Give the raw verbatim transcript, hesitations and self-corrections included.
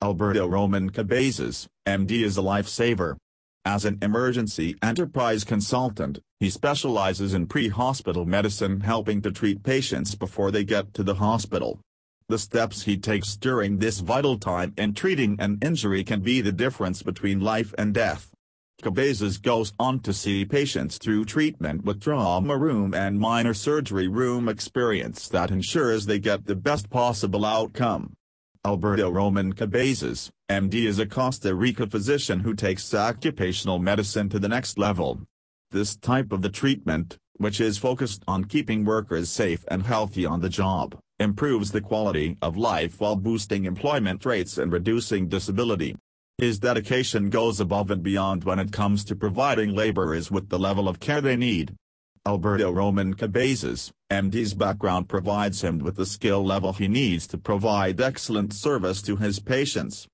Alberto Roman Cabezas, M D is a lifesaver. As an emergency enterprise consultant, he specializes in pre-hospital medicine, helping to treat patients before they get to the hospital. The steps he takes during this vital time in treating an injury can be the difference between life and death. Cabezas goes on to see patients through treatment with trauma room and minor surgery room experience that ensures they get the best possible outcome. Alberto Roman Cabezas, M D is a Costa Rica physician who takes occupational medicine to the next level. This type of the treatment, which is focused on keeping workers safe and healthy on the job, improves the quality of life while boosting employment rates and reducing disability. His dedication goes above and beyond when it comes to providing laborers with the level of care they need. Alberto Roman Cabezas, M D's background provides him with the skill level he needs to provide excellent service to his patients.